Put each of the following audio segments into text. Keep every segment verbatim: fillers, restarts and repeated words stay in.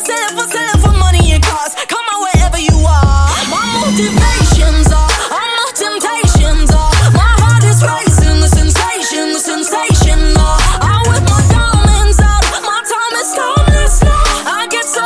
for selling, for selling for money and cars. Come on wherever you are. My motivations are, all my temptations are. My heart is racing, the sensation, the sensation are. I'm with my diamonds out, my time is timeless now. I get so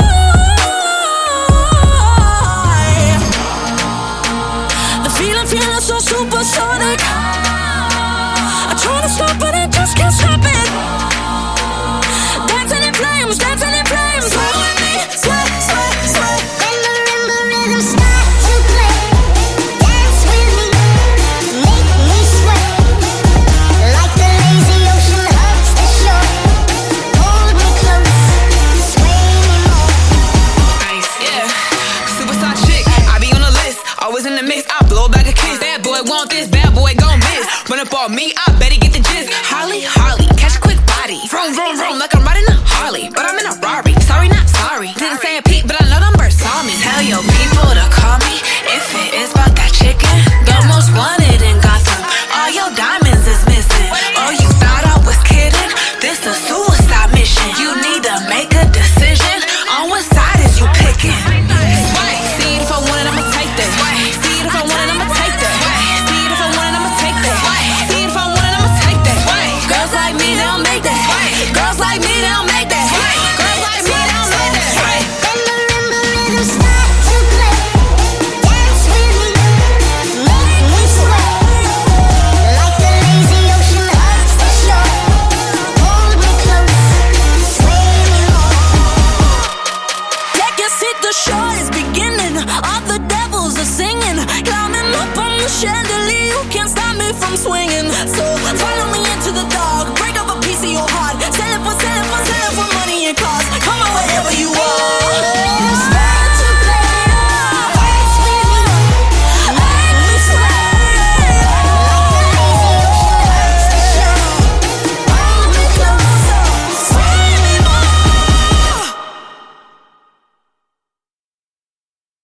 high. The feeling, feeling so supersonic. I try to stop but I just can't stop it. Dancing in flames, dancing in flames. Sway with me, sway, sway, sway. When the marimba rhythm starts to play, dance with me, make me sway. Like the lazy ocean hugs the shore. Hold me close, sway me more. Ice, yeah. Superstar chick, I be on the list, always in the mix. I blow back a kiss. Bad boy want this, bad boy gon' miss. Run up on me, I bet he get the gist. Holly, Harley, catch a quick body. Vroom, vroom, vroom, like I'm riding a Harley, but I'm in a Rari. Sorry, not sorry. Didn't say a peep, but I know them birds saw me. Tell your people to call me if it is about that chicken. The most wanted in Gotham. All your diamonds is missing. Oh, you thought I was kidding? This a suicide mission. You need to make a decision on what side is you picking. Swipe. See it if I want it, I'ma take that. See it if I want it, I'ma take that. See it if I want it, I'ma take that. See it if I want it, I'ma take that. Girls like me, they don't make that. Girls like me, they don't make that. Girls like me, they don't make that. When the marimba rhythm starts to play, dance with me, make me sway. Like the lazy ocean hugs the shore. Hold me close, sway me more. Take a seat, the show is beginning. All the devils are singing. Climbing up on the chandelier, you can't stop me from swinging. So